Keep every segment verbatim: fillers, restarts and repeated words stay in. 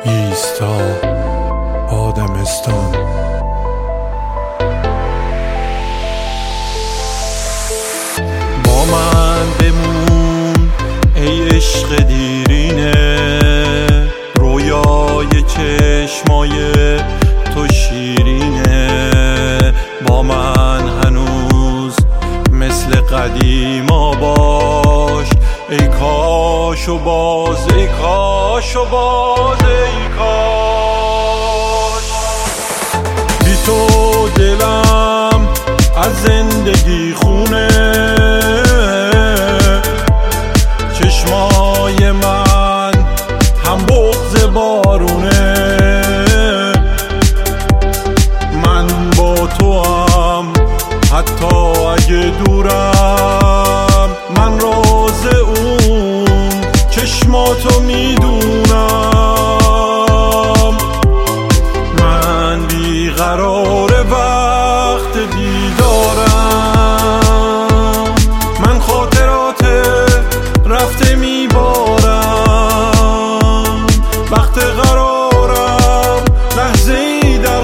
ایستا آدمستان. با من بمون ای عشق دیرینه، رویای چشمای تو شیرینه. با من هنوز مثل قدیما باش، ای کاش و باز، ای کاش و باز، ای کاش. بی تو دلم از زندگی خونه، چشمای من هم بغض بارونه. من با تو هم حتی اگه دورم، من راز اون چشماتو میدونم. من بیقرار وقت دیدارم، من خاطرات رفته میبارم. وقت قرارم لحظه ای در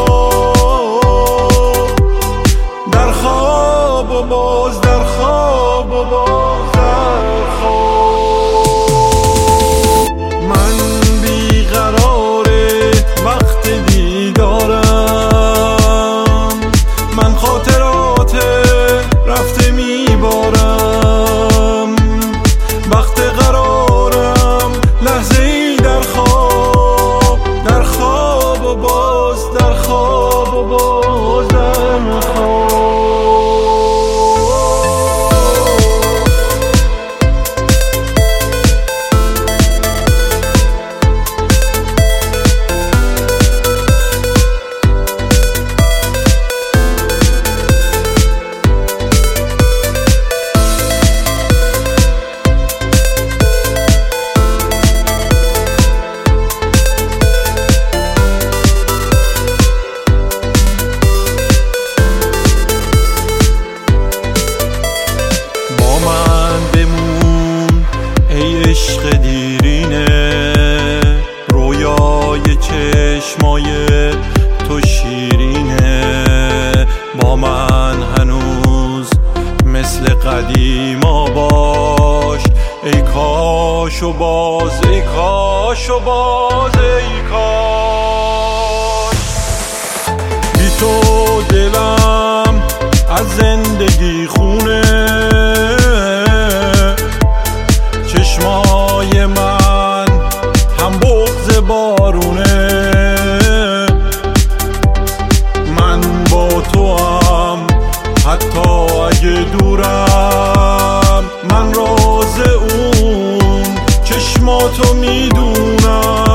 خواب، در خواب و باز، در خواب و باز، در خواب. من بیقرار وقت دیدارم، من خاطرات رفته میبارم. وقت قرارم لحظه ای در خواب، در خواب و باز، در خواب و باز، در خواب. عشق دیرینه، رویای چشمای تو شیرینه. با من هنوز مثل قدیما باش، ای کاش و باز، ای کاش و باز، ای کاش. بی تو دلم از زندگی خونه، چشمای من هم بغض بارونه. من با تو هم حتی اگه دورم، من راز اون چشماتو میدونم.